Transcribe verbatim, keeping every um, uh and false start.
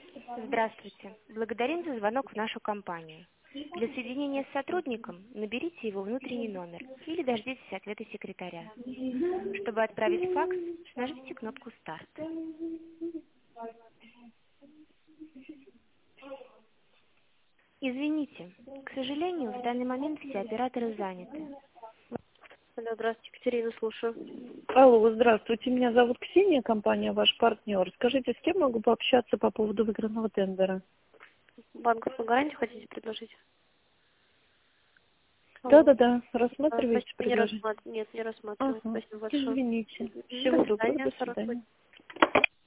Здравствуйте. Благодарим за звонок в нашу компанию. Для соединения с сотрудником наберите его внутренний номер или дождитесь ответа секретаря. Чтобы отправить факс, нажмите кнопку «Старт». Извините, к сожалению, в данный момент все операторы заняты. Алло, здравствуйте, Екатерина, слушаю. Алло, здравствуйте, меня зовут Ксения, компания «Ваш партнер». Скажите, с кем могу пообщаться по поводу выигранного тендера? Банковскую гарантию хотите предложить? Алло. Да-да-да, А, рассматриваете спасибо, не предложение? рассматриваю. Нет, не рассматриваю. Ага, Спасибо большое. извините. Мгм. Всего До доброго, свидания, до хорошего свидания.